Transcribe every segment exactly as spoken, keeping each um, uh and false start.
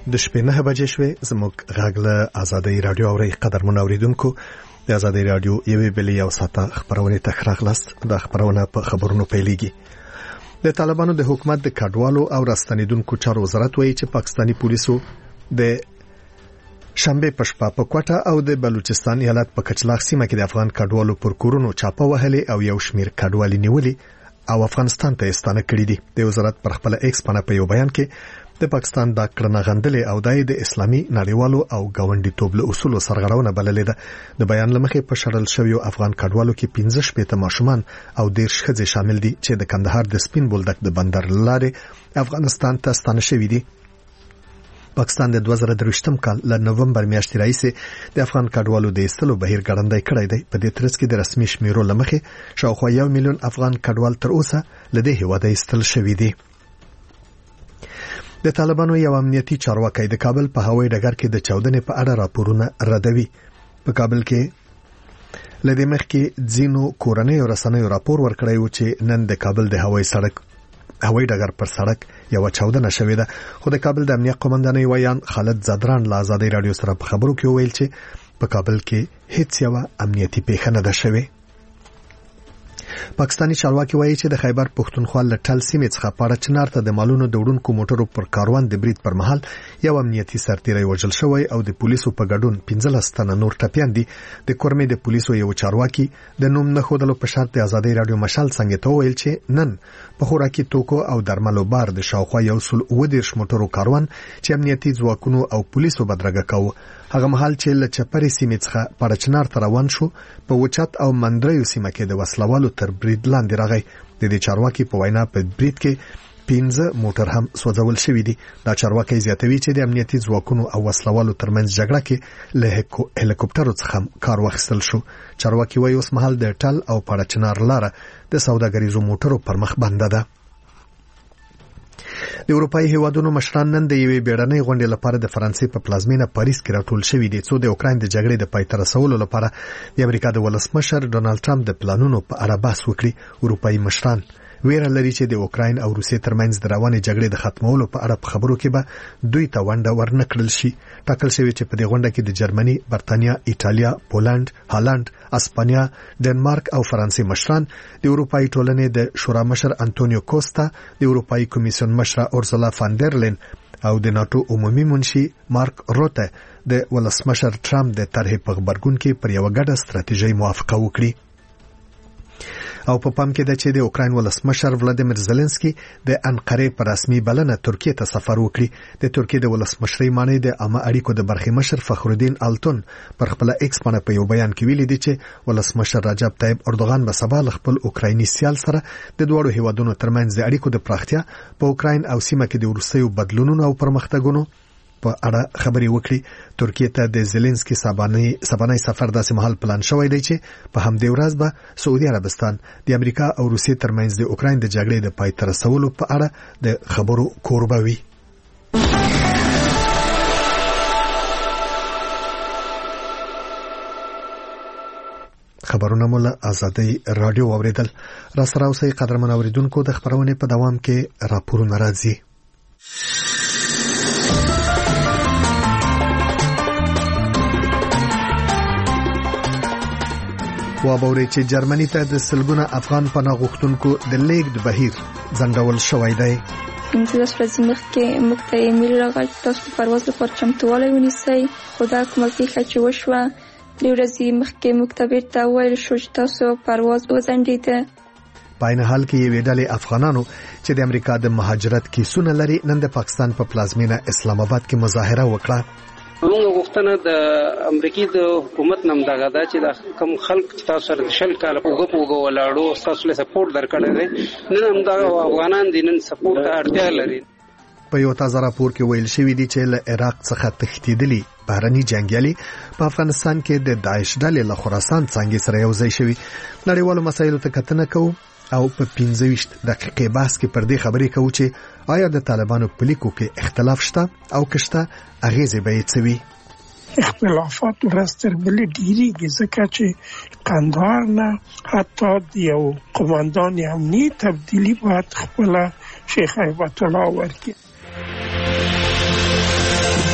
د شپې نه بجې شوې زموږ غږ له آزادۍ رادیو اوري قدرمن اوریدونکو د آزادۍ رادیو یوې بلې یو ساعته خبرونه تخراغلاست د خبرونه په خبرونو پیلېږي. د طالبانو د حکومت د کډوالو او راستنیدونکو چارو وزارت وایي چې پاکستاني پولیسو د شنبه په شپه په کوټه او د بلوچستان ایالت په کچلاغ سیمه کې د افغان کډوالو پر کورونو چاپه وهلې او یو شمیر کډوالي نیولې او افغانستان ته ستانه کړې دي. د وزارت پر خپل ایکس باندې په یو بیان کې د پاکستان د کړنه غندلې او د اسلامي نړیوالو او ګاونډي توب له اصولو سرغړونه بللې ده. د بیان لمخې په شړل شویو افغان کډوالو کې پنځه شپېته ماشومان او ډېر ښځې شامل دي چې د کندهار د سپین بولدک د بندر لارې افغانستان ته ستانه شوي دي. پاکستان د دوه زره درویشتم کال له نومبر میاشتې راهیسې د افغان کډوالو د ایستلو بهیر ګړندی کړی دی. په دې ترڅ کې د رسمي شمیرو لمخې شاوخوا یو میلیون افغان کډوال تر اوسه له دې هیواده ایستل شوي دي. د طالبانو یو امنیتي چارواکي د کابل په هوایي ډګر کې د چاودنې په اړه راپورونه ردوي. په کابل کې لدې مخکې ځینو کورنۍ او رسنیو راپور ورکړی و چې نن د کابل د هوایي سړک هوایي ډګر پر سړک یو چاودنه شوې ده. خو د کابل د امنیت قومندانۍ ویان خالد زادران له آزادۍ رادیو سره په خبرو کې ویل چې په کابل کې هیڅ یو امنیتي پیښه نه ده شوې. پاکستاني چارواکي وایي چې د خیبر پښتونخوا له ټل سیمې څخه پاړه چنار ته د مالونو د وړونکو موټرو پر کاروان د برید پر مهال یو امنیتي سرتیری وژل شوی او د پولیسو په ګډون پنځلس تنه نور ټپیان دي. د کورمې د پولیسو یو چارواکي د نوم نه ښودلو په شرط د آزادۍ رادیو مشال څنګه ته ویل چې نن په خوراکي توکو او درملو بار د شاوخوا یو سل اووه دېرش موټرو کاروان چې امنیتي ځواکونو او پولیسو بدرګه کاوه هغه مهال چې له چپرې سیمې څخه پاړچنار ته روان شو په وچت او مندریو سیمه کې د وسلوالو تر برید لاندې راغی. د دې چارواکي په وینا په برید کې پنځه موټر هم سوځول شوي دي. دا چارواکي زیاتوي چې د امنیتي ځواکونو او وسلوالو ترمنځ جګړه کې له هلیکوپټرو څخه کار واخیستل شو. چارواکي وایي اوس مهال د ټل او پاړچنار لاره د سوداګریزو موټرو پر مخ بنده ده. د اروپאי هیوادونو مشران نن د یوې بیړنۍ غونډې لپاره د فرانسې په پلازمینه پاریس کې راټول شوي دي څو د اوکراین د جګړې د پای ته رسولو لپاره د امریکا د ولسمشر ډونالد ټرمپ د پلانونو په اړه بحث وکړي. اروپאי مشران ویره لري چې د اوکراین او روسیې ترمنځ د روانې جګړې د ختمولو په اړه په خبرو کې به دوی ته ونډه ورنکړل شي. ټاکل شوی چې په دې غونډه کې د جرمني، برتانیا، ایټالیا، پولند، هالند، اسپانیا، ډنمارک او فرانسې مشران، د اروپאי ټولنې د شورا مشر انټونیو کوستا، د اروپאי کمیسیون مشر اورسولا فان در لین او د ناتو عمومي منشي مارک روته د ولسمشر ټرمپ د طرحې په غبرګون کې پر یو ګډه ستراتیژي موافقه وکړي. او په پام کې ده چې د اوکراین ولسمشر ولادیمیر زيلنسکي د انقره په رسمي بلنه ترکیه ته سفر وکړي. د ترکیه د ولسمشرۍ معنی د عامه اړیکو د برخې مشر فخرالدین التون پر خپل ایکس باندې په یو بیان کې ویلي دي چې ولسمشر رجب طیب اردوغان به سبا خپل اوکرایني سیال سره د دوه هیوادونو ترمنځ د اړیکو د پراختیا په اوکراین او سیمه کې د وروستیو بدلونونو او پرمختګونو په اړه خبري وکړي. ترکیه ته د زيلنسکي سبانه سبانه سفر داسې مهال پلان شوی دی چې په همدې ورځ به سعودي عربستان د امریکا او روسیې ترمنځ د اوکراین د جګړې د پای ته رسولو په اړه د خبرو کوربه وي. خبرونه مولا آزادۍ رادیو اوریدل. را سره اوسئ قدرمن اوریدونکو. د خبرونه په دوام کې راپورونه راځي. وابوري چې جرمني ته د سلګونه افغان پناه غوښتونکو د لیږد بهیر ځنډول شوی دی. پنځلس ورځې مخکې موږ ته ایمیل راغلی تاسو د پرواز لپاره چمتووالی ونیسئ، خو دا کومه پیښه چې وشوه درې ورځې مخکې موږ ته بیرته وویل شو چې تاسو پرواز وځنډېده. په عین حال کې یوې ډلې افغانانو چې د امریکا د مهاجرت کیسونه لري نن د پاکستان په پلازمینه اسلام آباد کې مظاهره وکړه. موږ غوښتنه د امریکای د حکومت نم دغه دا چې د کم خلک تاسو سره شل کال پوګه پوګه ولاړو تاسو له سپورټ درکړل دي نن هم دا افغانان دي نن سپورټ ته اړتیا لري. په یو تازه راپور کې ویل شوی دی چې له عراق څخه تښتېدلي بهرني جنگیالي په افغانستان کې د داعش ډلې له خراسان څنګه سره یو ځای شوي. نړیوالو مسایلو ته کتنه کوو او په پنځه ویشت دقیقې بحث کې پر دې خبرې کوو چې آیا د طالبانو په لیکو کې اختلاف شته او کشته اغیزې به یې څه وي. اختلافات ورځ تر بلې ډېرېږي ځکه چې کندهار نه حتی د یو قوماندان امنیت تبدیلي باید خپله شیخ هیبت الله ورکړي.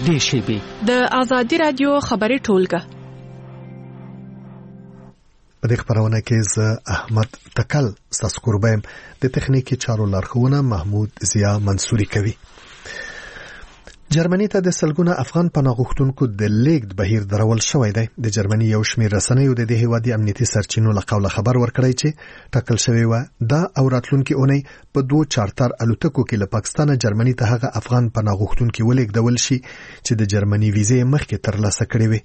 نږدې شي. د آزادي رادیو خبري ټولګه په دې خبرونه کې زه احمد تکل ستاسو قربایم، د تخنیکی چارو لارښوونه محمود ضیا منصوري کوي. جرمني ته د سلګونه افغان پناه غوښتونکو د لیږد بهیر درول شوی دی. د جرمني یو شمېر رسنیو د دې هیوادي امنیتي سرچینو له قوله خبر ورکړی چې ټاکل شوی و دا او راتلونکي اونۍ په دوه چارتر الوتکو کې له پاکستانه جرمني ته هغه افغان پناه غوښتونکي ولېږدول شي چې د جرمني ویزې مخکې ترلاسه کړې وي.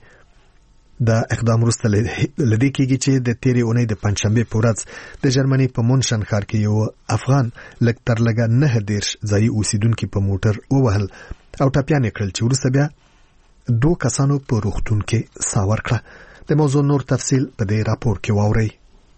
دا اقدام وروسته لدې کېږي چې د تیرې اونۍ د پنځشنبې په ورځ د جرمني په مونشن ښار کې یو افغان لږ تر لږه نه دېرش ځایي اوسیدونکي په موټر ووهل او ټپیان یې کړل چې وروسته بیا دوه کسانو په روغتون کې ساه ورکړه. د موضوع نور تفصیل په دې راپور کې واورئ.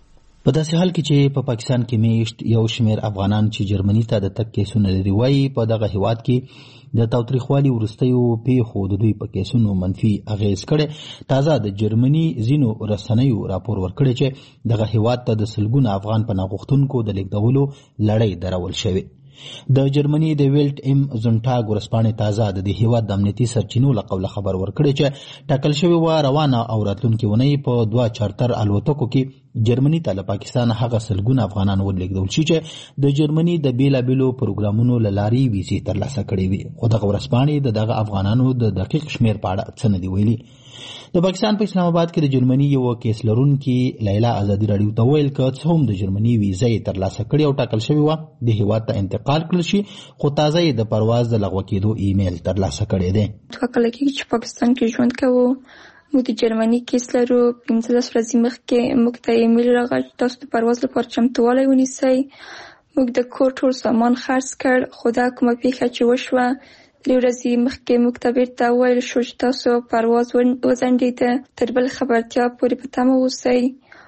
په داسې حال کې چې په پاکستان کې میشت یو شمېر افغانان چې جرمني ته د تګ کیسونه لري وایي په دغه هیواد کې د تاوتریخوالي وروستیو پیښو د دوی په کیسونو منفي اغیز کړي. تازه د جرمني ځینو رسنیو راپور ورکړی چې دغه هیواد ته د سلګونه افغان پناه غوښتونکو د لیږدولو لړۍ درول شوې. د جرمني د ویلټ ام زونټاګ ورځپاڼې تازه د دې هیواد د امنیتي سرچینو له قوله خبر ورکړی چې ټاکل شوی و روانه او راتلونکي اونۍ په دوه چارتر الوتکو کې جرمني ته له پاکستان هغه سلګونه افغانان ولېږدول شي چې د جرمني د بیلابیلو پروګرامونو له لارې ویزې ترلاسه کړې وي. خو دغه ورځپاڼې د دغه افغانانو د دقیق شمېر په اړه څه نه دي ویلي. د پاکستان په اسلام آباد کې د جرمني یو کیس لرونکي لیلا آزادي رادیو ته ویل که څه هم د جرمني ویزه یې ترلاسه کړې او ټاکل شوې وه د هیواد ته انتقال کړل شي، خو تازه یې د پرواز د لغوه کېدو ایمیل ترلاسه کړی دی. کله چې پاکستان کې ژوند کوو موږ د جرمني کیس لرو. پنځلس ورځې مخکې موږ ته ایمیل راغی تاسو د پرواز لپاره چمتووالی ونیسئ. موږ د کور ټول سامان خرڅ کړ، خو دا کومه پیښه چې وشوه درې ورځې مخکې موږ ته بیرته وویل شو چې تاسو پرواز وځنډېده، تر بل خبرتیا پورې په تمه اوسئ.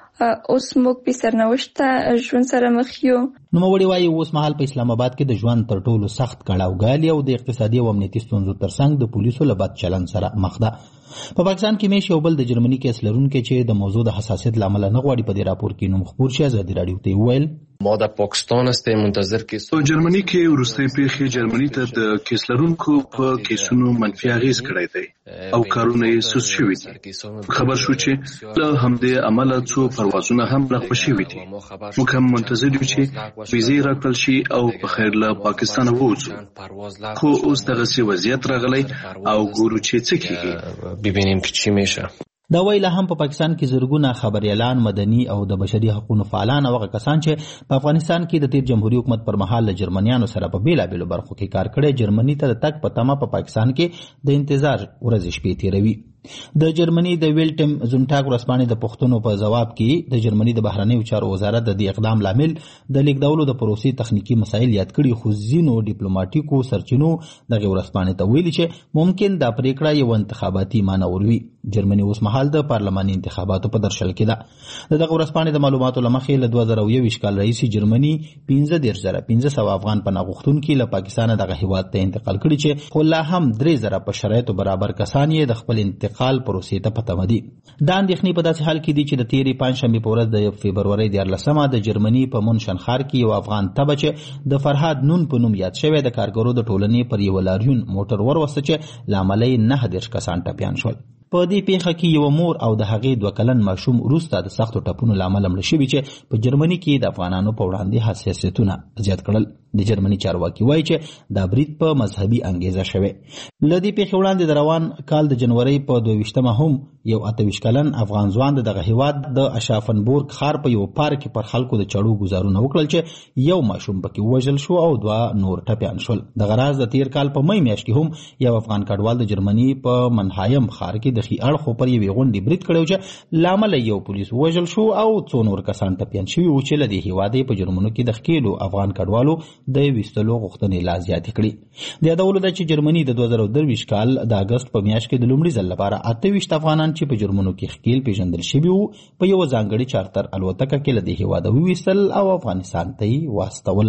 اوس موږ بې سرنوشته ژوند سره مخ یو. نوموړي وایي اوس مهال په اسلام آباد کې د ژوند تر ټولو سخت کړاوګالي او د اقتصادي او امنیتي ستونزو ترڅنګ د پولیسو له بد چلند سره مخ ده. په پاکستان کې میش یو بل د جرمني کیس لرونکي چې د موضوع د حساسیت له امله نه غواړي په دې راپور کې نوم خپور شي آزادي رادیو ته ویل ما د پاکستان هستیم منتظر کې په جرمني کې وروستۍ پیښې جرمني ته د کیس لرونکو په کیسونو منفي اغیز کړی دی او کارونه یې سوس شوي دي. خبر شو چې له همدې امله څو پروازونه هم لغوه شوي دي. موږ هم منتظر یو چې ویزې راکړل شي او په خیر له پاکستانه ووځو. خو اوس دغسې وضعیت راغلی او ګورو چې څه کېږي. ببینیم که چی میشه. دا ویله هم په پاکستان کې زرګونه خبريالان، مدني او د بشري حقوقو فعالان او کسان چې په افغانستان کې د تیر جمهوریت حکومت پر مهال له جرمنیانو سره په بیلابیلو برخو کې کار کړی جرمني ته د تګ په تمه په پاکستان کې د انتظار ورځې شپې تیروي. د جرمني د ویلټم زونټاګ ورځپاڼې د پښتنو په جواب کې د جرمني د بهرنیو چارو وزارت د دې اقدام لامل د لیږدولو د پروسې تخنیکی مسایل یاد کړي، خو ځینو ډیپلوماټیکو سرچینو دغه ورځپاڼې ته ویلي چې ممکن دا پریکړه یو انتخاباتي معنی وروي. جرمني اوس مهال د پارلماني انتخاباتو په درشل کې ده. دغه ورځپاڼې د معلوماتو لمخې له دوه زره یو کال راهیسې جرمني پنځه دېرش زره پنځه سوه افغان پناه غوښتونکي له پاکستانه دغه هیواد ته انتقال کړي چې خو لا هم درې زره په شرایطو برابر کسان یې د خپل انتقال پروسې ته په تمه دي. دا اندېښنې په داسې حال کې دي چې د تیرې پنځشنبې په ورځ د فبرورۍ دیارلسمه د جرمني په مونشن ښار کې یو افغان تبه چې د فرهاد نون په نوم یاد شوی د کارګرو د ټولنې پر یو لاریون موټر وروسته چې له امله یې نهه دېرش کسان ټپیان شول. په دې پیښه کې یو مور او د هغې دوه کلن ماشوم وروسته د سختو ټپونو له امله مړه شوي چې په جرمني کې د افغانانو په وړاندې حساسیتونه زیات کړل. د جرمني چارواکي وایي چې دا برید په مذهبي انګیزه شوی. له دې پیښې وړاندې د روان کال د جنورۍ په دوه ویشتمه هم یو اته ویشت کلن افغان ځوان د دغه هیواد د اشافنبورګ ښار په یو پارک کې پر خلکو د چړو ګزارونه وکړل چې یو ماشوم پکې ووژل شو او دوه نور ټپیان شول. دغه راز د تیر کال په مۍ میاشت کې هم یو افغان کډوال د جرمني په منهایم ښار کې د ښي اړخو پر یوې غونډې برید کړی چې له امله یو پولیس ووژل شو او څو نور کسان ټپیان شوي وو چې له دې هیواده په جرمنو کې د ښکېلو افغان کډوالو د ویستلو غوښتنې لا زیاتې کړي. د یادولو ده چې جرمني د دوه زره درویشت کال د اګست په میاشت کې د لومړي ځل لپاره اته ویشت افغانان چې په جرمنو کې ښکېل پیژندل شوي وو په یوه ځانګړې چارتر الوتکه کې له دې هیواده وویستل او افغانستان ته یې واستول.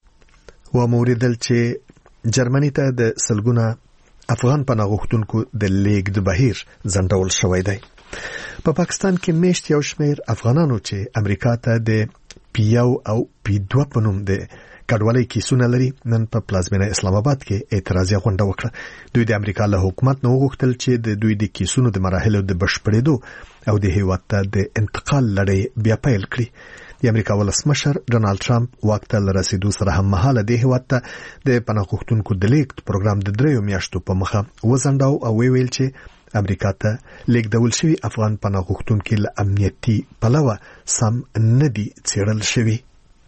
وموریدل چې جرمني ته د سلګونه افغان پناه غوښتونکو د لیږد بهیر ځنډول شوی دی. په پا پاکستان کې میشت یو شمېر افغانانو چې امریکا ته د پی یو او پی دوه په نوم د کډوالۍ کیسونه لري نن په پلازمینه اسلام آباد کې اعتراضي غونډه وکړه. دوی د امریکا له حکومت نو غوښتل چې د دوی د کیسونو د مراحلو د بشپړېدو او د هیواد ته د انتقال لړۍ بیا پیل کړي. د امریکا ولسمشر ډونالد ټرمپ واک ته رسیدو سره هم مهاله د هیواد ته د پناه غوښتونکو د لیږد پروګرام د دریو میاشتو په مخه وزنډاو او ویل چې امریکا ته لیږدول شوي افغان پناه غوښتونکي له امنیتي پلوه سم نه دي څېړل شوي.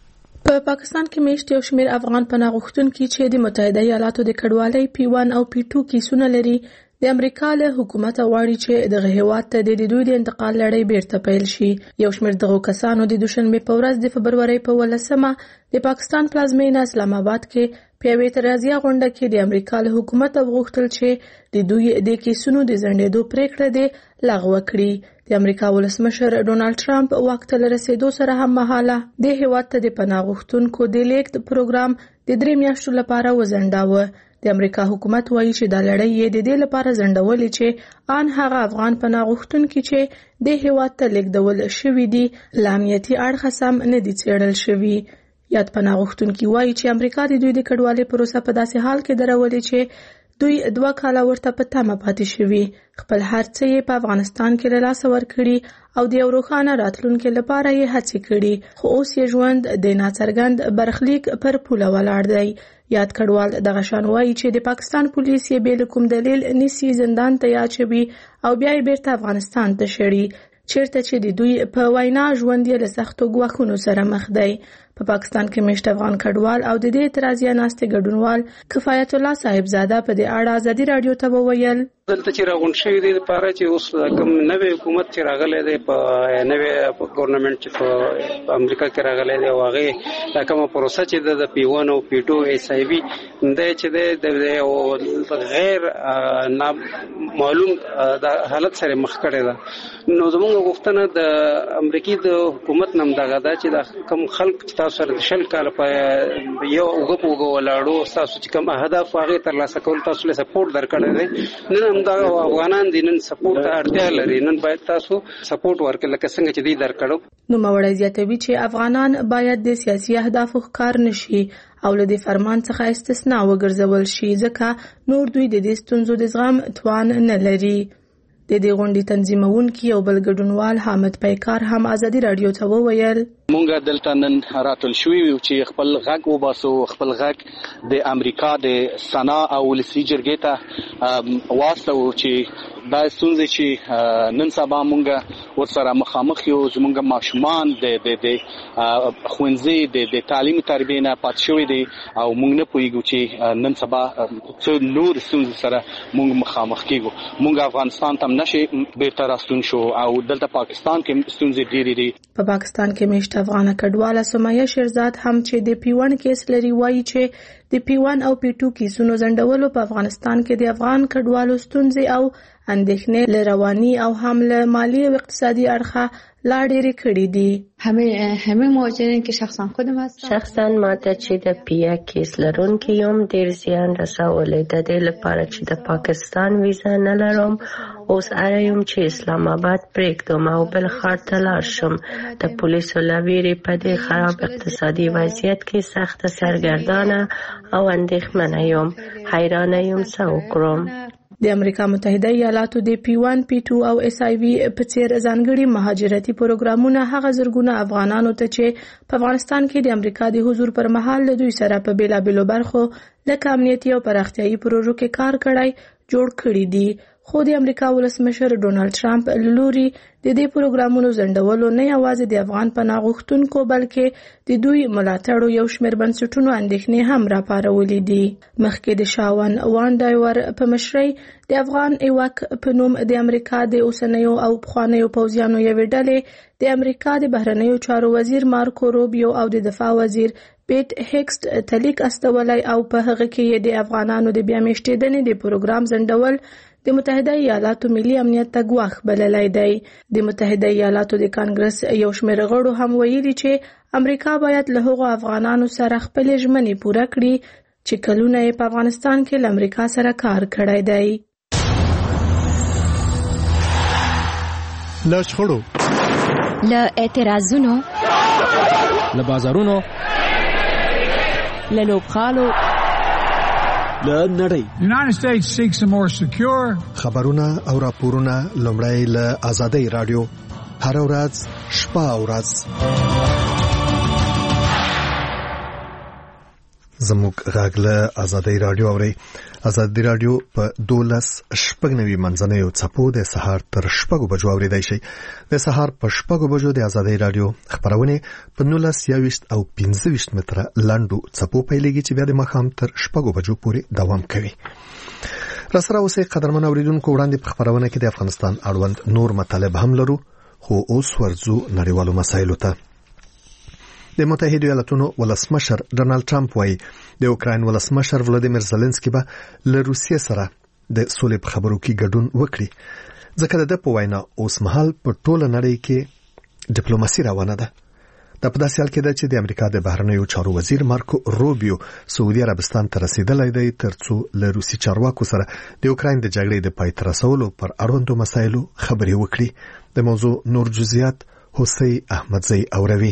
په پاکستان کې میشت یو شمېر افغان پناه غوښتونکي چې د متحده ایالاتو د کډوالۍ پی ون او پی ټو کیسونه لري د امریکا له حکومت غواړي چې دغه هیواد ته د دوی د انتقال لړۍ بیرته پیل شي. یو شمېر دغه کسانو د دوشنبه په ورځ د فبرورۍ په ولسمه د پاکستان پلازمینه اسلام آباد کې په یوه اعتراضي غونډه کې د امریکا له حکومت غوښتل چې د دوی د کیسونو د ځنډېدو پریکړه د لغوه کړي. د امریکا ولسمشر ډونالد ټرمپ واک ته رسیدو سره هم مهاله د هیواد ته د پناه غوښتونکو د لیږد پروګرام د درې میاشتو لپاره وزنډاوه. د امریکا حکومت وایي چې دا لړۍ یې د دې لپاره ځنډولې چې آن هغه افغان پناه غوښتونکي چې د هیواد ته لیږدول شوي دي له امنیتي اړخه سم نه دي څېړل شوي. یاد پناه غوښتونکي وایي چې امریکا د دوی د کډوالۍ پروسه په داسې حال کې درولې چې دوی دوه کاله ورته په تمه پاتې شوي. خپل هر څه یې په افغانستان کې له لاسه ورکړي او د یو روښانه راتلونکي لپاره یې هڅې کړي، خو اوس یې ژوند د ناڅرګند برخلیک پر پوله ولاړ دی. یاد کډوال دغه شان وایي چې د پاکستان پولیس یې بې له کوم دلیل نیسي، زندان ته یې اچوي او بیا یې بیرته افغانستان ته شړي، چیرته چې د دوی په وینا ژوند یې له سختو ګواښونو سره مخ دی. په پاکستان کې میشت افغان کډوال او د دې اعتراضیه ناستې ګډونوال کفایت الله صاحبزاده په دې اړه ازادي رادیو ته وویل دلته چې راغون شوی دی لپاره چې اوس کوم نوې حکومت چې راغلی دی په نوې ګورنمنت چې په امریکا کې راغلی دی او هغه کومه پروسه چې د پی ون او پی ټو ایس آی وی د چې د غیر معلوم د حالت سره مخ کړی ده. نو زموږ غوښتنه د امریکای د حکومت نم دغه دا چې د کم خلک تاسو سره شل کال په یو وګپوګو ولاړو تاسو چې کوم اهداف هغه تر لاسه کول تاسو له سپورټ درکړی دی. نن دا افغانان دي نن سپورټ ته اړتیا لري، نن باید تاسو سپورټ ورکړئ لکه څنګه چې دی درکړو. نو موړی زیاتوي چې افغانان باید د سیاسي اهدافو ښکار نشي او له دې فرمان څخه استثناء وګرځول شي ځکه نور دوی د دې ستونزو د زغم توان نه لري. د دې غونډې تنظیمونکي او بل ګډونوال حامد پیکار هم ازادي رادیو ته وویل مونږ دلته نن راتل شوي یو چې خپل غږ وباسو، خپل غږ د امریکا د سنا او ولسي جرګې ته واسطه چې دا ستونزې چې نن سبا مونږ ورسره مخامخ یو زمونږ ماشومان د د ښوونځي د تعلیمي تربیې نه پاتې شوي دي او مونږ نه پوهیږو چې نن سبا څه نور ستونزې سره مونږ مخامخ کیږو. مونږ افغانستان ته نشي بیرته راستون شو او دلته پاکستان کې ستونزې ډېرې دي. په پاکستان کې میشت افغان کډواله سمیه شیرزاد هم چې د پی ون کیس لري وایي چې د پی ون او پی ټو کیسونو ځنډولو په افغانستان کې د افغان کډوالو ستونزې او اندېښنې له رواني او هم له مالی او اقتصادي اړخه لا ډېرې کړې دي. همه همه مهاجرین که شخصا خودم هستم شخصا ماته چې د پی کیس لرونکي یم ډېر زیان رسولی. د دې لپاره چې د پاکستان ویزا نه لرم اوس اړه یم چې اسلام آباد پرېږدم او بل ښار ته لاړ شم. د پولیسو له ویرې په دې خراب اقتصادي وضعیت کې سخته سرګردانه او اندېښمنه یم. حیرانه یم څه وکړم. د امریکا متحده ایالاتو د پی ون پی ټو او ایس آی وی په څیر ځانګړي مهاجرتي پروګرامونه هغه زرګونه افغانانو ته چې په افغانستان کې د امریکا د حضور پر مهال له دوی سره په بیلابېلو برخو لکه امنیتي او پراختیایي پروژو کې کار کړی جوړ کړي دي. خو د امریکا ولسمشر ډونالد ټرمپ لوري د دې پروګرامونو ځنډولو نه یوازې د افغان پناه غوښتونکو بلکې د دوی ملاتړو یو شمېر بنسټونو اندېښنې هم راپارولې دي. مخکې د شاون وان ډایور په مشرۍ د افغان ایواک په نوم د امریکا د اوسنیو او پخوانیو پوځیانو یوې ډلې د امریکا د بهرنیو چارو وزیر مارکو روبیو او د دفاع وزیر پیټ هیکسټ تلیک استولی او په هغه کې د افغانانو د بیا میشتېدنې د پروګرام ځنډول د متحده ایالاتو ملي امنیت ته ګواښ بللی دی. د متحده ایالاتو د کانګرس یو شمېر غړو هم ویلي چې امریکا باید له هغو افغانانو سره خپلې ژمنې پوره کړي چې کلونه یې په افغانستان کې له امریکا سره کار کړی دی. له شخړو، له اعتراضونو، له بازارونو له لوبغالو له نړۍ. United States seeks a more secure. خبرونه او راپورونه لومړی له آزادۍ رادیو هر ورځ شپه او ورځ زموږ غږ له آزادۍ رادیو اوري. آزادۍ رادیو په دولس شپږ نوي منځنیو څپو د سهار تر شپږو بجو اوریدای شي. د سهار په شپږو بجو د آزادۍ رادیو خبرونه په نولس یاويشت او پنځه ویشت متره لاندو څپو پیلېږي چې بیا د ماښام تر شپږو بجو پورې دوام کوي. را سره اوسې قدرمن اوریدونکو وړاندې په خبرونه کې د افغانستان اړوند نور مطالب هم لرو، خو اوس ورځو نړیوالو مسایلو ته. د متحده ایالاتونو ولسمشر ډونالد ټرمپ وايي د اوکراین ولسمشر ولادیمیر زيلنسکي به له روسیې سره د سولې په خبرو کې ګډون وکړي، ځکه د په وینا اوس مهال په ټوله نړۍ کې ډیپلوماسي روانه ده. د په داسې حال کې ده چې د امریکا د بهرنیو چارو وزیر مارکو روبیو سعودي عربستان ته رسیدلی دی ترڅو له روسي چارواکو سره د اوکراین د جګړې د پای ته رسولو پر اړوندو مسایلو خبرې وکړي. د موضوع نور جزئیات حسین احمدزی اوروي.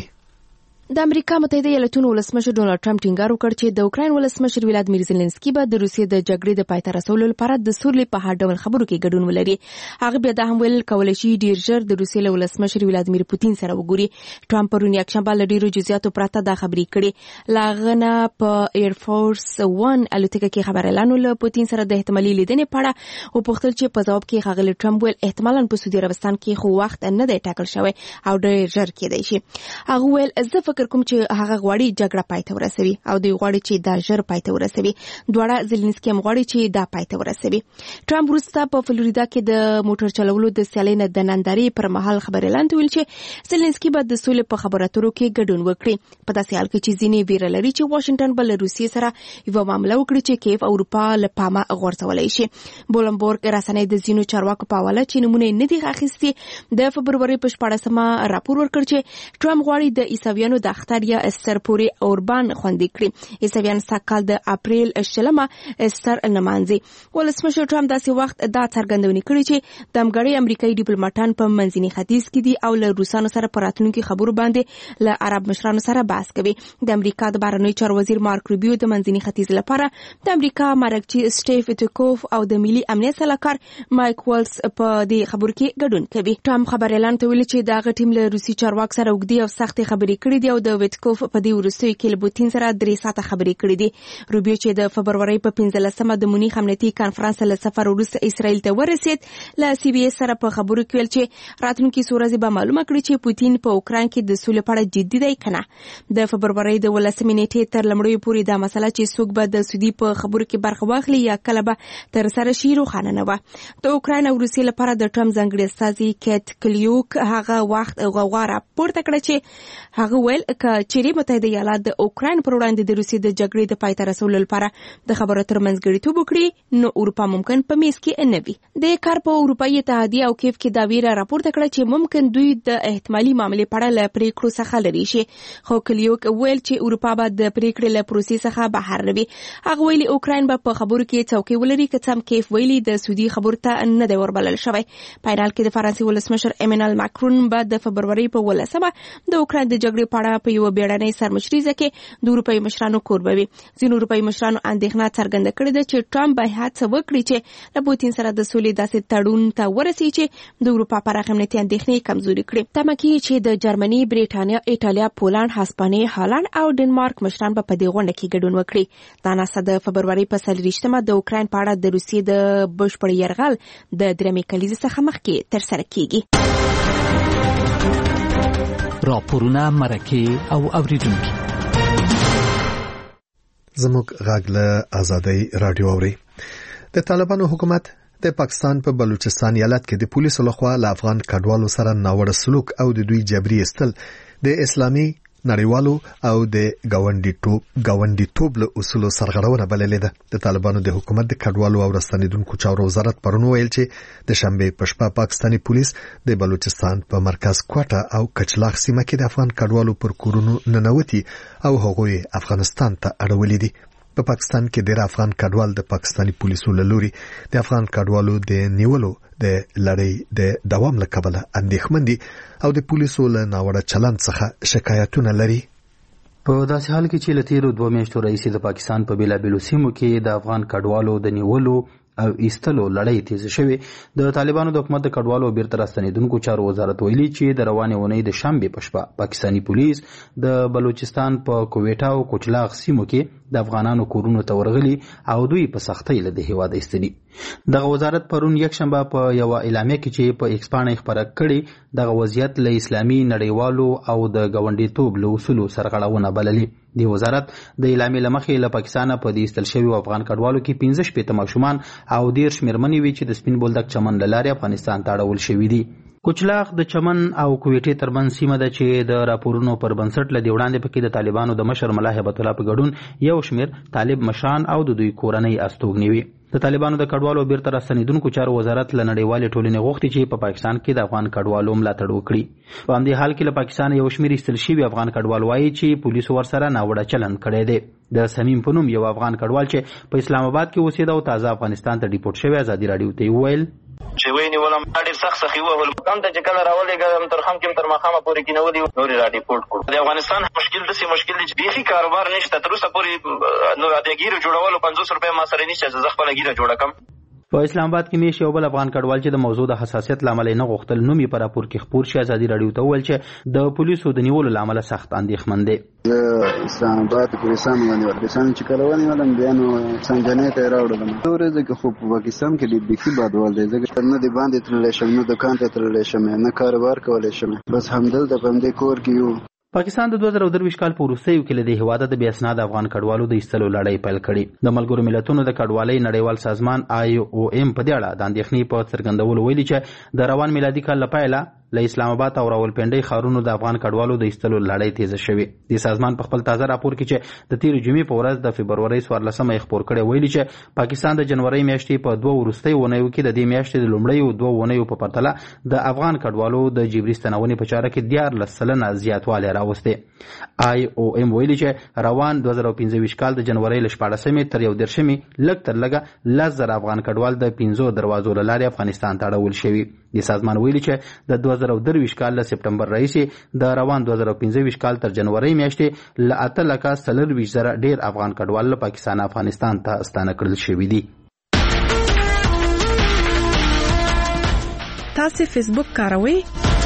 د امریکا متحده ایالاتونو ولسمشر ډونالد ټرمپ ټینګار وکړ چې د اوکراین ولسمشر ولادیمیر زيلنسکي به د روسیې د جګړې د پای ته رسولو لپاره د سولې په هر ډول خبرو کې ګډون ولري. هغه بیا د هم ویل کولای شي ډیر ژر د روسیې له ولسمشر ولادیمیر پوتین سره وګوري. ټرمپ پرون یکشنبه له ډیرو جزئیاتو پرته دا خبرې کړې. لاغنه په ایر فورس ون الوتکه کې خبر اعلان له پوتین سره د احتمالي لیدنې په اړه او پوښتل چې په ځواب کې هغه ټرمپ ویل احتمالاً په سعودي عربستان کې خو وخت نه دی ټاکل شوی او ډیر ژر کېدای شي. هغه ویل زه فکر کوم چې هغه غواړي جګړه پای ته ورسوي او دوی غواړي چې دا ژر پای ته ورسوي. دواړه زيلنسکي هم غواړي چې دا پای ته ورسوي. ټرمپ وروسته په فلوریدا کې د موټر چلولو د سیالۍ نه د نندارې پر مهال خبر اعلان ویل چې زيلنسکي به د سولې په خبرو اترو کې ګډون وکړي. په داسې حال کې چې ځینې ویره لري چې واشنگټن به له روسیې سره یو معامله وکړي چې کیف اروپا له پامه غورځولای شي. بولمبورګ رسنۍ د ځینو چارواکو په حواله چې نمونه نه دي اخیستي د فبروري په شپاړسمه راپور ورکړ چې ټرمپ غواړي د عیسویانو د اختر یا استر پورې اوربان خوندې کړي. عیسویان سکهال د اپریل شلمه استر نمانځي. ولسمشر ټرمپ داسې وخت دا څرګندونې کړې چې د امګړې امریکایي ډیپلوماټان په منځني ختیځ کې دي او له روسانو سره په راتلونکي خبرو باندې له عرب مشرانو سره بحث کوي. د امریکا د بهرنیو چارو وزیر مارک روبیو د منځني ختیځ لپاره د امریکا مرکزی سټیف ویټکوف او د ملي امنیت سلاکار مایک والز په دې خبرو کې ګډون کوي. ټرمپ خبر اعلان ته ویل چې دا غټیم له روسي چارواک سره وګړي او سختې خبرې کړې دي او د ویټکوف په دې ورستوي کې له پوتین سره درې ساعته خبرې کړې دي. روبیو چې د فبروري په پنځلسمه د مونیخ امنیتي کانفرنس له سفر وروسته اسرائیل ته ورسید، له سی بي اس سره په خبرو کې ویل چې راتلونکي سورزي به معلومه کړي چې پوتین په اوکران کې د سولې په اړه جدي دی کنه. د فبروري د ولسمې نیټې تر لمړیو پورې دا مسله چې څوک به د سعودي په خبرو کې برخه واخلي یا کله به تر سره شي روښانه نه و. د اوکران او روسیې لپاره د ټرمپ ځانګړي استازي کیت کلیوک هغه وخت غوغا راپورته کړه چې هغه ویل ک چې متحده ایالات د اوکران پر وړاندې د روسیې د جګړې د پای ته رسولو لپاره د خبرو ترمنځ غړیتوب وکړي نو اروپا ممکن په میز کې نه وي. د کار په اروپאי اتحادیه او کیف کې دا ویره راپورته کړه چې ممکن دوی د احتمالي معاملې په اړه له پریکړو څخه لري شي، خو کلیوک ویل چې اروپا به د پریکړې له پروسې څخه بهر نه وي. هغه ویلي اوکران به په خبرو کې څوکۍ ولري که څم کیف ویلي د سعودي خبرو ته نه دی وربلل شوی. په حال کې د فرانسې ولسمشر ایمانوئل ماکرون به د فبروري په ولسمه د اوکران د جګړې په اړه په یو بیړنۍ سرمشريزه کې د اروپאי مشرانو کوربوي. ځینو اروپאי مشرانو اندېښنه څرګنده کړې ده چې ټرمپ به هڅه وکړي چې له پوتین سره د سولې داسې تړون ته ورسي چې د اروپا پراخ امنیتي اندېښنې کمزوري کړي. تمه کېږي چې د جرمني، بریټانیا، ایټالیا، پولند، هسپانیې، هالند او ډنمارک مشران به په دې غونډه کې ګډون وکړي. دا ناسا د فبروري په څلوېښتمه د اوکران په اړه د روسیې د بشپړ یرغل د درېمې کلیزې څخه مخکې ترسره کېږي. راپورونه، مرکې او اوریدونکي زموږ غږ له آزادۍ رادیو اوري. د طالبانو حکومت د پاکستان په بلوچستان ایالت کې د پولیسو لخوا له افغان کډوالو سره ناوړه سلوک او د دوی جبري استل د اسلامي نړیوالو او د گاونډیتوب گاونډیتوب له اصولو سرغړونه بللې ده. د طالبانو د حکومت د کډوالو او راستنیدونکو چارو وزارت پرون ویل چې د شنبه په شپه پاکستاني پولیس د بلوچستان په مرکز کوټه او کچلاغ سیمه کې د افغان کډوالو پر کورونو ننوتي او هغوی افغانستان ته اړولې دي. په پاکستان کې ډېر افغان کډوال د پاکستاني پولیسو له لوري د افغان کډوالو د نیولو د لړۍ د دوام له کبله اندېښمن دي او د پولیسو له ناوړه چلند څخه شکایتونه لري. په داسې حال کې چې له تیرو دوه میاشتو راهیسې د پاکستان په بېلابېلو سیمو کې د افغان کډوالو د نیولو او ایستلو لړۍ تیزه شوې. د طالبانو د حکومت د کډوالو بیرته راستنېدونکو چارو وزارت ویلي چې د روانې اونۍ د شنبې په شپه پاکستاني پولیس د بلوچستان په کویټا او کوچلاغ سیمو کې د افغانانو کورونو ته ورغلي او دوی په سختۍ له د هېواده ایستلي. دغه وزارت پرون یکشنبه په یوه اعلامیه کې چې په ایکس پاڼه یې خپره کړې دغه وضعیت له اسلامي نړیوالو او د ګاونډیتوب له اصولو سرغړونه بللي. د وزارت د اعلامیې له مخې له پاکستانه په دې ایستل شویو افغان کډوالو کې پنځه شپېته ماشومان او دېرش مېرمنې وي چې د سپین بولدک چمن له لارې افغانستان ته اړول شوي دي. کوچلاغ د چمن او کویټې ترمنځ سیمه ده چې د راپورونو پر بنسټ له دې وړاندې پکې د طالبانو د مشر ملا هیبت الله په ګډون یو شمېر طالب مشران او د دوی کورنۍ استوګنې وي. د طالبانو د کډوالو بیرته راستنېدونکو چارو وزارت له نړیوالې ټولنې غوښتي چې په پاکستان کې د افغان کډوالو ملاتړ وکړي. په همدې حال کې له پاکستان یو شمېر ایستل شوي افغان کډوال وایي چې پولیسو ورسره ناوړه چلند کړی دی. د سمیم په نوم یو افغان کډوال چې په اسلام آباد کې اوسېده او تازه افغانستان ته ډیپورټ شوی ازادي راډیو ته وویل چې وای نیولم ډېر سخت سخی وهل کوم ته چې کله راولېږم تر خم کې تر مخامه پورې کینولي نور را ډیپورټ کړو. د افغانستان مشکل داسې مشکل دی چې بیخي کاروبار نشته تر اوسه پورې نو د ګیرو جوړولو پنځوس روپۍ ما سره نشته چې زه خپله ګیره جوړه کړم. په اسلام آباد کې میش یو بل افغان کډوال چې د موضوع د حساسیت له امله نه غوښتل نوم یې په راپور کې خپور شي ازادي راډیو ته وویل چې د پولیسو د نیولو له امله سخت اندېښمن دی. زه اسلام آباد کې پولیسان ونیول پولیسان چې کله ونیولم بیا نو څنګهنۍ ته یې راوړلم. څو ورځې کې خو په پاکستان کې ډېر بیخي بادوال دی ځکه نه د باندې تللی شم نه دکان ته تللی شم نه کاروبار کولی شم بس همدلته په همدې کور کې یو. پاکستان د دوه زره درویشت کال په وروستیو کې له دې هېواده د بې اسناده افغان کډوالو د ایستلو لړۍ پیل کړې. د ملګرو ملتونو د کډوالۍ نړیوال سازمان آی او ایم په دې اړه د اندېښنې په څرګندولو ویلي چې د روان میلادي کال له پیله له اسلام آباد او راولپنډۍ ښارونو د افغان کډوالو د ایستلو لړۍ تیزه شوې. د سازمان په خپل تازه راپور کې چې د تېرې جمعې په ورځ د فبرورۍ څوارلسمه یې خپور کړی ویلي چې پاکستان د جنورۍ میاشتې په دوه وروستیو اونیو کې د دې میاشتې د لومړیو دوه اونیو په پرتله د افغان کډوالو د جبري ستنونې په چاره کې دیارلس سلنه زیاتوالی راوستی. آی او ایم ویلي چې روان دوه زره پنځه ویشت کال د جنورۍ له شپاړسمې تر یو دېرشمې لږ تر لږه لس زره افغان کډوال د پنځو دروازو له لارې افغانستان ته اړول شوي. د سازمان ویلي چې د دوه زره درویشت کال له سپټمبر راهیسې د روان دوه زره پنځه ویشت کال تر جنورۍ میاشتې له اته لکه څلرویشت زره ډېر افغان کډوال له پاکستان افغانستان ته ستانه کړل شوي دي. تاسو فیسبوک کاروئ؟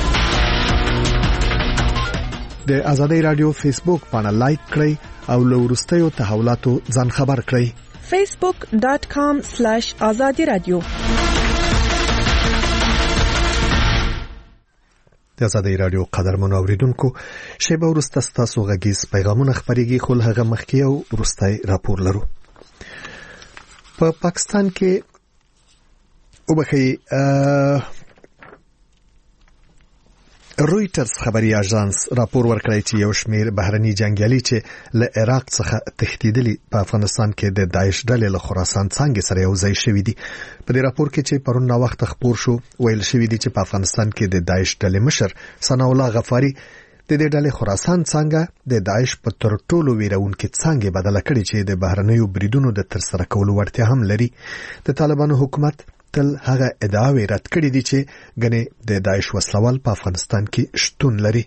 د ازادۍ راډیو فیسبوک پاڼه لایک کړئ او له وروستیو تحولاتو ځان خبر کړئ. فیسبوک ډاٹ کام سلیش ازادي راډیو. د ازادۍ راډیو قدرمنو اوریدونکو شیبه وروسته ستاسو غږیز پیغامونه خپرېږي خو له هغه مخکې یو وروستی راپور لرو. په پاکستان کې وبخښئ رویټرز خبري اژانس راپور ورکړی چې یو شمېر بهرني جنگیالي چې له عراق څخه تښتېدلي په افغانستان کې د داعش ډلې له خراسان څانګې سره یو ځای شوي دي. په دې راپور کې چې پرون ناوخته خپور شو ویل شوي دي چې په افغانستان کې د داعش ډلې مشر ثناء الله غفاري د دې ډلې خراسان څانګه د داعش په تر ټولو ویرونکې څانګې بدله کړې چې د بهرنیو بریدونو د ترسره کولو وړتیا هم لري. د طالبانو حکومت تل هغه ادعاوې رد کړې دي چې ګنې د داعش وسلوال په افغانستان کې شتون لري.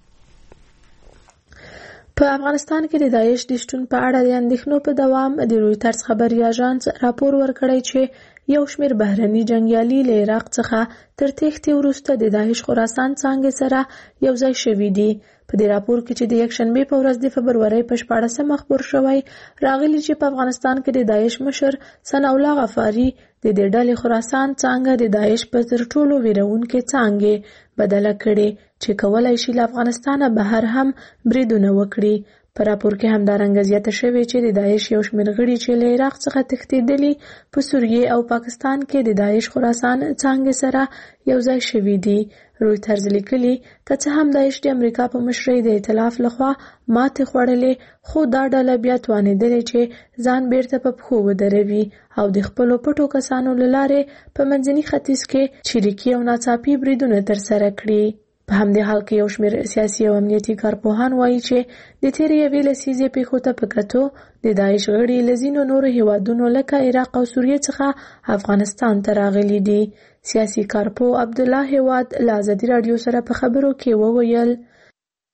په افغانستان کې د داعش د شتون په اړه د اندېښنو په دوام د رویټرز خبري اژانس راپور ورکړی چې یو شمېر بهرني جنگیالي له عراق څخه تر تېښتې وروسته د داعش خراسان څانګې سره یو ځای شوي دي. په دې راپور کې چې د یکشنبې په ورځ د فبرورۍ په شپاړسمه خپور شوی راغلي چې په افغانستان کې د داعش مشر ثناء الله غفاري د دې ډلې خراسان څانګه د داعش په تر ټولو ویرونکې څانګې بدله کړې چې کولای شي له افغانستانه بهر هم بریدونه وکړي. په راپور کې همدارنګه زیاته شوې چې د داعش یو شمېر غړي چې له عراق څخه تښتېدلي په سوریې او پاکستان کې د داعش خراسان څانګې سره یو ځای شوي دي. رویټرز لیکلي که څه هم داعش د امریکا په مشرۍ د ائتلاف لخوا ماتې خوړلې خو دا ډله بیا توانېدلې چې ځان بیرته په پښو ودروي او د خپلو پټو کسانو له لارې په منځني ختیځ کې چریکي او ناڅاپي بریدونه ترسره کړي. په همدې حال کې یو شمېر سیاسي او امنیتي کارپوهان وایي چې د تېرې یوې لسیزې پیښو ته په کتو د داعش غړي له ځینو نورو هیوادونو لکه عراق او سوریې څخه افغانستان ته راغلي دي. سیاسي کارپوه عبدالله هیواد له ازادي راډیو سره په خبرو کې وویل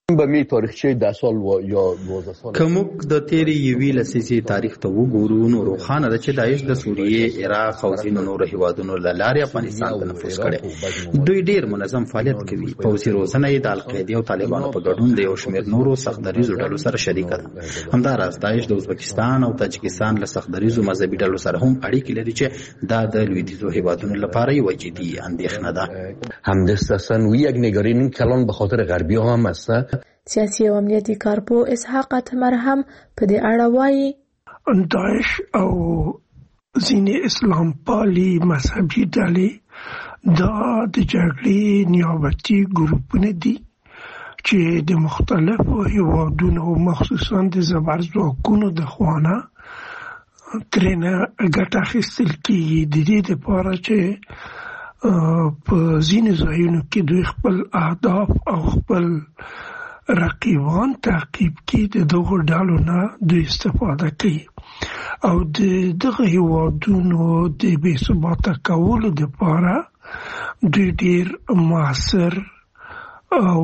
به می تاریخچه ده سال و یا دوازده سال کومک د تیری یوې لسیزې تاریخ ته وګورو نو روښانه ده چې داعش د سوریې، عراق او ځینو نورو هیوادونو له لارې افغانستان ته نفوذ کړی. دوی ډیر منظم فعالیت کوي. پوځي روزنه یې د القاعده او طالبانو په ګډون د یو شمېر نورو سختدریزو ډلو سره شریکه ده. همداراز داعش د ازبکستان او تاجکستان له سختدریزو مذهبي ډلو سره هم اړیکې لري چې دا د لویدیځو هیوادونو لپاره یوه جدي اندېښنه ده. همدست هستن و یک نگرانی کلان به خاطر غربی ها هم هست. سیاسي او امنیتي کارپو اسحاق اتمر هم په دې اړه وایي داعش او ځینې اسلام پالي مذهبي ډلې دا د جګړې نیابتي ګروپونه دي چې د مختلفو هیوادونو مخصوصا د زبر ځواکونو د خوانه ترېنه ګټه اخیستل کېږي د دې دپاره چې په ځینې ځایونو کې دوی خپل اهداف او خپل رقیبان تعقیب کړي. د دغو ډلو نه دوی استفاده کوي او د دغه هیوادونو د بې ثباته کولو دپاره دوی ډېر مؤثر او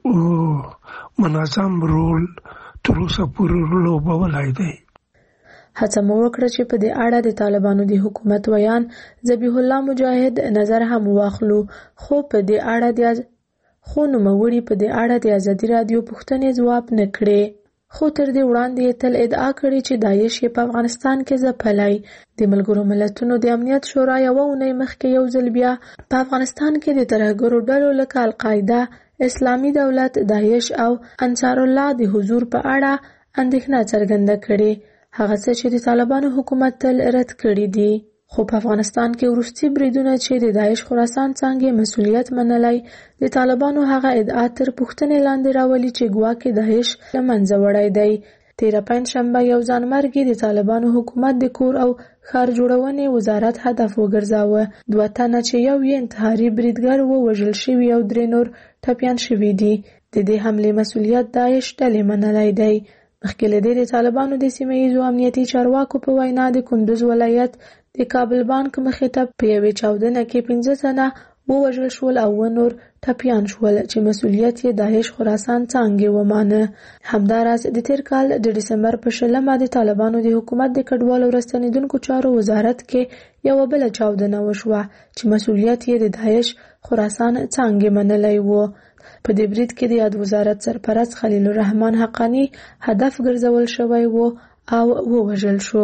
منظم رول تر اوسه پورې لوبولی دی. هڅه مو وکړه چې په دې اړه د طالبانو د حکومت ویان ذبیح الله مجاهد نظر هم واخلو، خو په دې اړه د خو نوموړي په دې اړه د ازادي راډیو پوښتنې ځواب نه کړې. خو تر دې وړاندې یې تل ادعا کړې چې داعش یې په افغانستان کې ځپلی. د ملګرو ملتونو د امنیت شورا یوه اونۍ مخکې یو ځل بیا په افغانستان کې د ترهګرو ډلو لکه القاعده، اسلامي دولت، داعش او انصار الله د حضور په اړه اندېښنه څرګنده کړې، هغه څه چې د طالبانو حکومت تل رد کړي دي. خو په افغانستان کې وروستي بریدونه چې د داعش خراسان څانګې مسؤلیت منلی، د طالبانو هغه ادعا تر پوښتنې لاندې راولي چې ګواکې داعش له منځه وړی دی. تېره پنجشنبه یو ځانمرګي د طالبانو حکومت د کور او ښار جوړونې وزارت هدف وګرځاوه. دوه تنه چې یو یې انتحاري بریدګر ووژل شوي او درې نور ټپیان شوي دي. د دې حملې مسؤلیت داعش ډلې منلی دی. مخکې له دې د طالبانو د سیمه ییزو امنیتي چارواکو په وینا د کندوز ولایت د کابل بانک مخې ته په یوې چاودنه کې پنځه تنه ووژل شول او اووه نور ټپیان شول چې مسؤلیت یې داعش خراسان څانګې ومانه. همداراز د تېر کال د ډسمبر په شلمه د طالبانو د حکومت د کډوالو او راستنېدونکو چارو وزارت کې یوه بله چاودنه وشوه چې مسؤلیت یې د داعش خراسان څانګې منلی و. په دې برید کې د یاد وزارت سرپرست خلیل الرحمن حقانی هدف ګرځول شوی و او ووژل شو.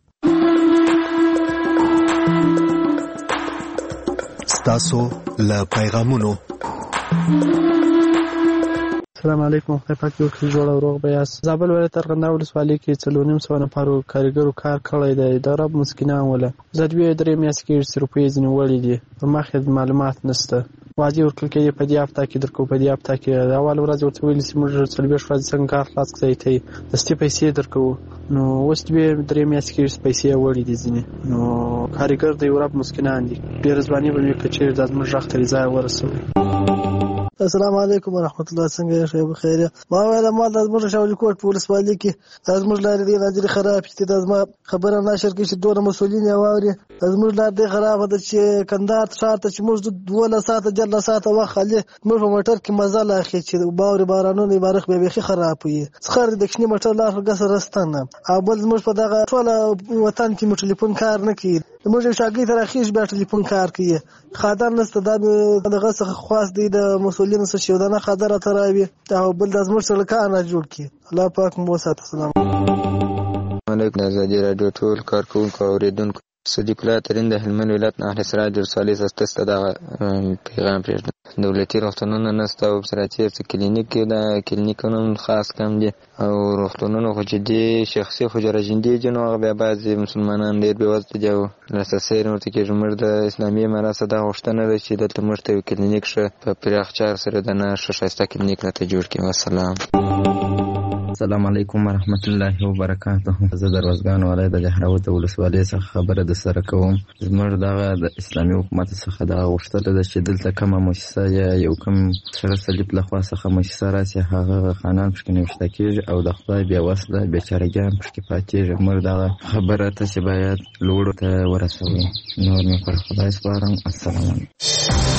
ستاسو له پیغامونو. السلام علیکم، خدای پاک یو ښه جوړ او روغ به یاست. زابل ولایت ارغنداو ولسوالۍ کې څلور نیم سوه نفرو کارګرو کار کړی دی. د رب مسکینان وله زه دوې درې میاشتې کېږي چې روپۍ ځینې وړي دي. په مخکې معلومات نشته. وعدې ورکړل کېږي په دې هفته کې درکوو، په دې هفته کې د اول ورځ ورته ویلي چې موږ څلوېښت ورځې څنګه کار خلاص کړی ته دستي پیسې درکوو. نو اوس دوې درې میاشتې کېږي چې پیسې یې وړي دي ځینې. نو کارګر د یو رب مسکینان دي. ډېره ځواني به مې که چېرې دا زموږ غږ ته ځای ورسوي. السلام علیکم ورحمت الله، څنګه یې ښه بخیر؟ ما ویل ما د زموږ شاولي کوټ په ولسوالۍ کې دا زموږ لارې ډېرې ناجرې خرابې دي. دا زما خبره نشر کړي چې دونه مسؤلین یې واوري. دا زموږ لار ډېره خرابه ده چې کندهار ښار ته چې موږ دولس ساعته دیارلس ساعته وخت خالي موږ په موټر کې مزه لا اخلي چې باورې بارانونه یې بارخ بیا بیخي خراب وي. څخه د کوچني موټر لار په ګسه رستنه او بل زموږ په دغه ټوله وطن کې مو ټلیفون کار نه کوي. موږ یو شاګرد ته راخیږي بیا ټلیفون کار کوي. خادر نشته. دا دغه څخه خواست دی د مسؤلینو څخه چې دا نه خادر ته راوي او بل د زموږ سره کار نه جوړ کړي. الله پاک مو وساتي. السلام علیکم. ازادي راډیو ټول کارکوونکو او اوریدونکو، صدیق الله ترین د هلمند ولایت اهل سراج ولسوالۍ څخه دا پیغام پرېږدم. دولتي روغتونونه نشته او سراچیر څه کلینیک دا کلینیکونه خاص کم دي او روغتونونه خو چې دي شخصي خو جراجندي دي. نو هغه بیا بعضې مسلمانان ډېر بېوزله دي او لاسرسی یې ورته کېږي. موږ د اسلامي امارات څخه دا غوښتنه ده چې دلته موږ ته یو کلینیک ښه په پراخ چار سره د نه ښه ښایسته کلینیک راته جوړ کړي. والسلام. السلام علیکم ورحمت الله وبرکاته. زه د روزګان ولایت د جهراوت ولسوالۍ څخه خبره د سره کوم. زموږ دغه د اسلامي حکومت څخه دا غوښتنه ده چې دلته کومه مؤسسه یا یو کوم سره صلیب لخوا څخه مؤسسه راسي هغه خانان پکې نوشته کېږي او د خدای بیا وسله بیچارهګان پکې پاتېږي. موږ دغه خبره ته چې باید لوړو ته ورسوي. نور مې پر خدای سپارم. السلام علیکم.